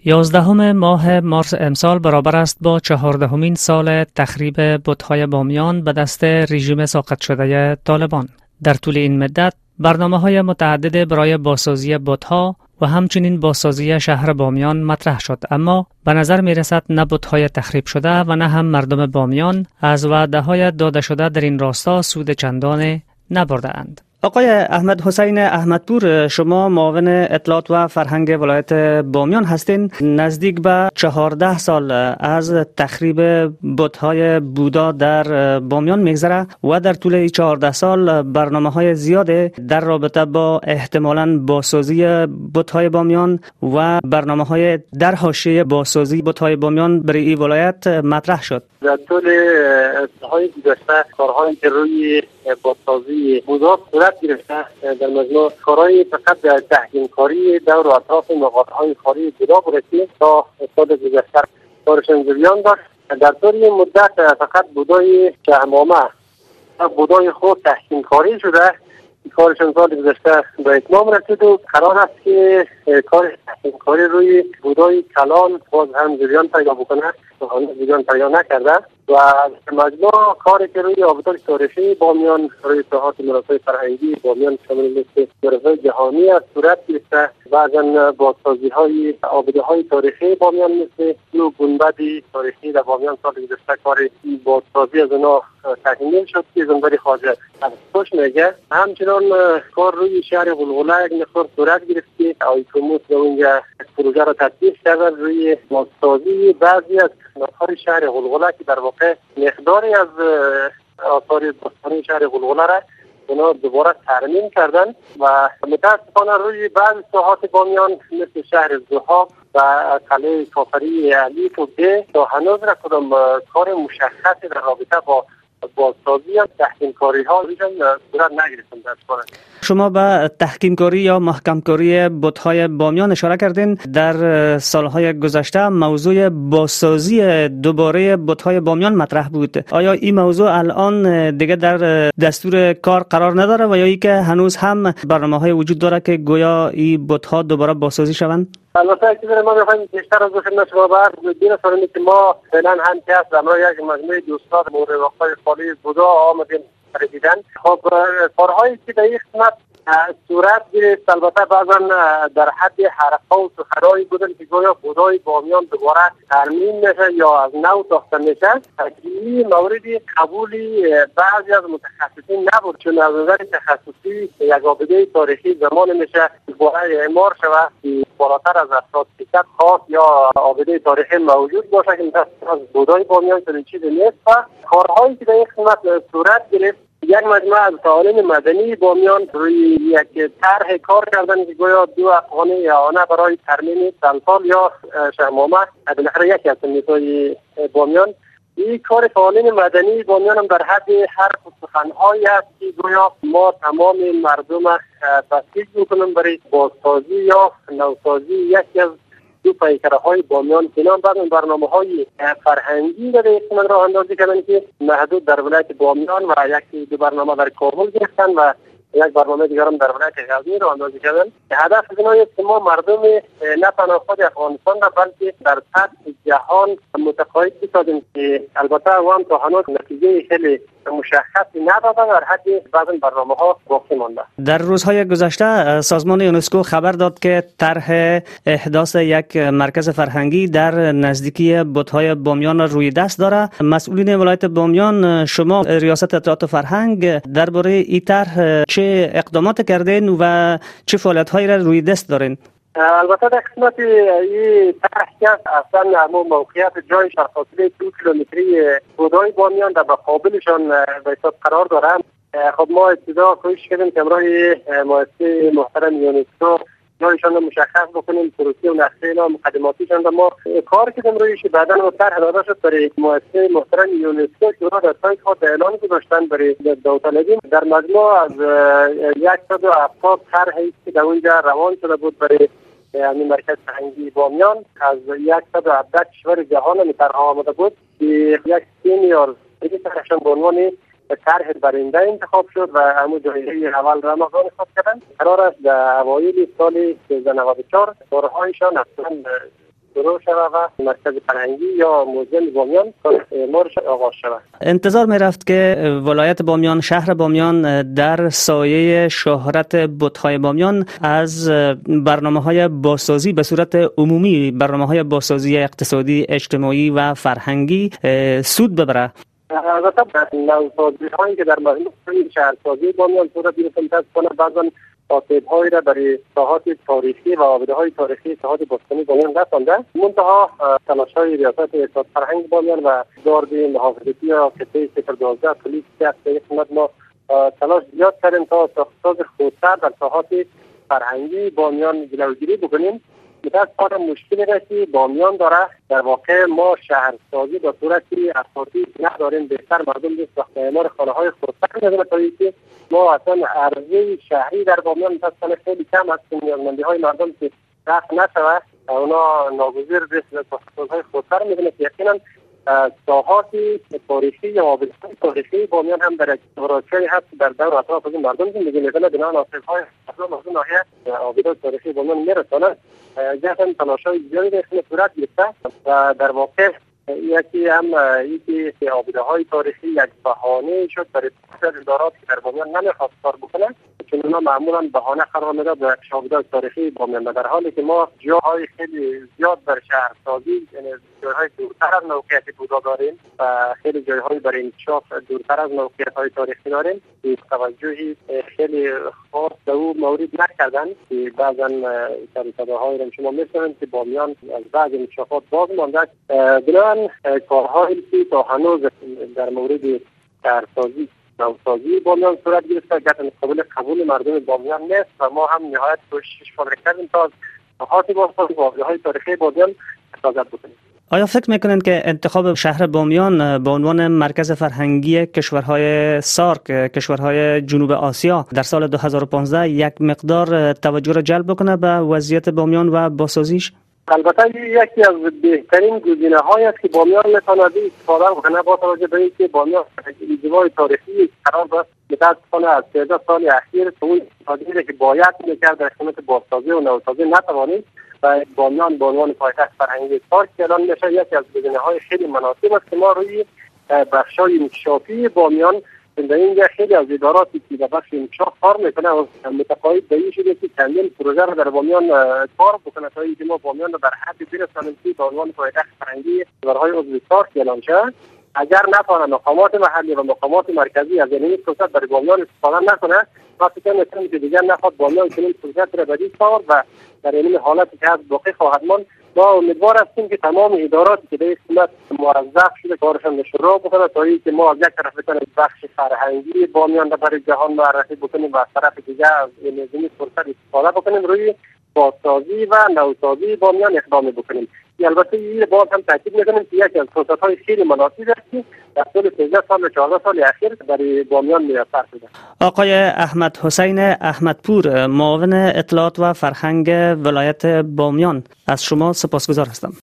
11 ماه مارس امسال برابر است با 14مین سال تخریب بت‌های بامیان به دست رژیم ساقط شده طالبان. در طول این مدت برنامه‌های متعدد برای بازسازی بت‌ها و همچنین بازسازی شهر بامیان مطرح شد، اما به نظر می‌رسد نه بت‌های تخریب شده و نه هم مردم بامیان از وعده‌های داده شده در این راستا سود چندانی نبرده‌اند. آقای احمد حسین احمدپور، شما معاون اطلاعات و فرهنگ ولایت بامیان هستین. نزدیک به 14 سال از تخریب بت‌های بودا در بامیان میگذره و در طول این 14 سال برنامه‌های زیاده در رابطه با احتمالاً بازسازی بت‌های بامیان و برنامه‌های در حاشیه بازسازی بت‌های بامیان برای این ولایت مطرح شد. در طول سال‌های گذشته کارهایی که روی بازسازی بودا صورت گرفته در مجموع کارهای فقط تحکیم کاری دور و اطراف مقاطع‌های خاری بودا بوده که تا سال گذشته کارشان جریان داشت. در طول این مدت فقط بودای شهمامه و بودای خود تحکیم کاری شده. کارشان سال گذشته به اتمام رسید و قرار است که کار تحکیم کاری روی بودای کلان باز هم جریان پیدا بکنه و هنوز جریان پیدا نکرده و مجموع کاری که روی آبادان تاریخی بامیان روی ساحات میراث‌های فرهنگی بامیان شامل لیست میراث‌های جهانی است صورت گرفته. بعضا بازسازی‌های آباده‌های تاریخی بامیان مثل دو گنبد تاریخی در بامیان سال گذشته کار بازسازی از اونها تکمیل شد که گنبد خواجه خوش میگه. همچنان کار روی شهر غلغله یک مقدار صورت گرفت که آیکوموس در اونجا پروژه را تطبیق کرده روی بازسازی بعضی از نقاط شهر غلغله که در واقع مقداری از آثار باستانی شهر غلغله را اونا دوباره ترمیم کردن و متاسفانه روی بعض ساحات بامیان مثل شهر زوها و قلعه کافری علی توبه تا هنوز را کدام کار مشخصی در رابطه با بازسازی و تحکیم کاری ها صورت نگرفتن. شما به تحکیم کاری یا محکم کاری بت‌های بامیان اشاره کردین. در سالهای گذشته موضوع بازسازی دوباره بت‌های بامیان مطرح بود. آیا این موضوع الان دیگه در دستور کار قرار نداره و یا ای که هنوز هم برنامه‌های وجود داره که گویا این بت‌ها دوباره بازسازی شوند؟ البته چیزی ما می‌خوایم بیشتر از خدمت شما بگیم که ما فعلا هم که از امروز یک مجموعه دوستان مورد وقت‌های خالی بودا آمدیم دیدن. خب کارهایی که در این قسمت صورت گرفت البته بعضا در حد حرف‌ها و سخن‌هایی بودن که گویا بودای بامیان دوباره ترمیم میشه یا از نو ساخته میشه. این موردی قبولی بعضی از متخصصین نبود، چون از نظر تخصصی یک آباده تاریخی زمان میشه باید اعمار شود که بالاتر از 70% خاص یا آباده تاریخی موجود باشه که از بودای بامیان چنین چیزی نیست. و کارهایی که در این قسمت صورت گرفت یک مجموعه از فعالین مدنی بامیان روی یک طرح کار کردن که گویا 2 افغان اعانه برای ترمیم سلسال یا شهمامه بالاخره یکی از سنت‌های بامیان. این کار فعالین مدنی بامیان هم در حد حرف و سخن‌هایی است که گویا ما تمام مردم تشویق می‌کنیم برای بازسازی یا نوسازی یکی از دو پیکره‌های بامیان که نام بعد برنامه‌های فرهنگی در احتمال راه اندازی کردن که محدود در ولایت بامیان و یک دو برنامه در کابل گرفتن و یک برنامه دیگر هم در ولایت غزنی راه اندازی کردن. هدف از اینه است که ما مردم نه تنها خود افغانستان را بلکه در سطح جهان متقاعد بسازیم که البته هم تا هنوز نتیجه خیلی مشخصی ندادن در حد بعضی برنامه‌ها باقی مانده. در روزهای گذشته سازمان یونسکو خبر داد که طرح احداث یک مرکز فرهنگی در نزدیکی بت‌های بامیان روی دست داره. مسئولین ولایت بامیان، شما ریاست اطلاعات و فرهنگ درباره این طرح چه اقدامات کردین و چه فعالیت‌هایی را روی دست دارین؟ البته در قسمت این طرح اصلا همون موقعیت جای فاصله 2 کیلومتری بودای بامیان در مقابلشان به حساب قرار دارن. خب ما ابتدا کوشش کردیم که امروز مؤسسه محترم یونسکو جایشان رو مشخص بکنیم، پروسه و نقشه اینا مقدماتیشان رو ما کار کردیم رویش. بعداً ما طرح داده شد برای مؤسسه محترم یونسکو که اونا در سایت خود اعلان گذاشتن برای داوطلبی. در مجموع از 170 طرحی که در اونجا روان شده بود برای یعنی مرکز فرهنگی بامیان از 117 کشور جهان این طرح آمده بود که یک سینیور طرحشان به عنوان طرح برنده انتخاب شد و همون جایزه اول را انتخاب کردن. قرار است در اوایل سال 1394 کارهایشان اصلا شروع شود و مرکز فرهنگی یا موزیم بامیان اعمارش آغاز شود. انتظار می رفت که ولایت بامیان، شهر بامیان در سایه شهرت بت‌های بامیان از برنامه‌های بازسازی به صورت عمومی، برنامه‌های بازسازی اقتصادی، اجتماعی و فرهنگی سود ببره. البته نوسازی‌هایی که در مجموع شهرسازی بامیان صورت گرفته متأسفانه بعضا آسیب‌هایی را برای ساحات تاریخی و آباده‌های تاریخی ساحات باستانی بامیان رسانده. منتها تلاش‌های ریاست اقتصاد فرهنگ بامیان و دارد محافظتی یا کته 012 پلیس که خدمت ما تلاش زیاد کردیم تا ساخت‌ساز خودسر در ساحات فرهنگی بامیان جلوگیری بکنیم. متأسفانه مشکلی را که بامیان داره، در واقع ما شهرسازی به صورتی اساسی نداریم. بهتر مردم به ساخت اعمار خانه‌های خودسر می‌کنند تا اینکه ما اصلا عرضه شهری در بامیان متأسفانه خیلی کم است. نیازمندی‌های مردم که رفع نشود اونا ناگزیر به ساخت‌سازهای خودسر می‌کنند که یقینا ساحات تاریخی یا آباده‌های تاریخی بامیان هم در اکتراچه‌ای هست در دور اطراف از مردم زندگی می‌کنند. بنابراین آسیب‌های مردم از ناحیه آباده‌های تاریخی بامیان می‌رساند. جهتاً تلاش‌های زیادی در صورت گرفته و در واقع یکی که آباده‌های تاریخی یک بهانه شد برای ادارات که در بامیان نمی‌خواست کار بکنه، چون اونا معمولاً بهانه قرار می‌داد به آباده‌های تاریخی بامیان، در حالی که ما جاهای خیلی زیاد در شهرسازی، یعنی جای‌های دورتر از موقعیت بودا داریم و خیلی جای‌های برای انکشاف دورتر از موقعیت‌های تاریخی داریم که توجهی خیلی خاص به او مورد نکردن که بعضاً سریع‌های را شما می‌شنوید که بامیان از بعض انکشافات باز مانده. بنابراین کارهایی که تا هنوز در مورد شهرسازی نوسازی بامیان صورت گرفته گرفتن قبول مردم بامیان نیست و ما هم نهایت کوشش کردیم تا ساحات بازسازی و آباده‌های تاریخی بامیان حفاظت بکنیم. آیا فکر میکنید که انتخاب شهر بامیان به عنوان مرکز فرهنگی کشورهای سارک، کشورهای جنوب آسیا در سال 2015 یک مقدار توجه را جلب بکنه به وضعیت بامیان و بازسازیش؟ البته یکی از بهترین گزینه‌هایی است که بامیان میتواند استفاده کنه با توجه به اینکه بامیان انزوای تاریخی قرار داشت. متأسفانه از 13 سال اخیر اون استفاده که باید می‌کرد در خدمت بازسازی و نوسازی نتوانید و بامیان به عنوان پایتخت فرهنگی سارک اعلان میشه. یکی از گزینه‌های خیلی مناسب است که ما روی بخش‌های انکشافی بامیان در اینجا خیلی از اداراتی که در بخش انکشاف کار میکنه و متقاعد به این شده که چندین پروژه را در بامیان کار بکنه تا اینکه ما بامیان را در حد برسانیم که به عنوان پایتخت فرهنگی کشورهای عضو سارک اعلان شود. اگر نتوانه مقامات محلی و مقامات مرکزی از این فرصت برای بامیان استفاده نکنه، ما فکر می‌کنیم که دیگر نخواد بامیان چنین فرصت را بدید آورد و در این حالتی که از باقی خواهد ماند. ما امیدوار هستیم که تمام اداراتی که در این قسمت موظف شده کارشان شروع بکنه تا اینکه ما از یک طرف بتونیم بخش فرهنگی بامیان را برای جهان معرفی بکنیم و از طرف دیگر از این فرصت استفاده بکنیم روی بازسازی و نوسازی بامیان اقدام بکنیم. البته این باز هم تاکید می‌کنیم که یکی از فرصت‌های خیلی مناسب است که در طول 13 سال و 14 سال اخیر برای بامیان میسر شده. آقای احمد حسین احمدپور، معاون اطلاعات و فرهنگ ولایت بامیان، از شما سپاسگزار هستم.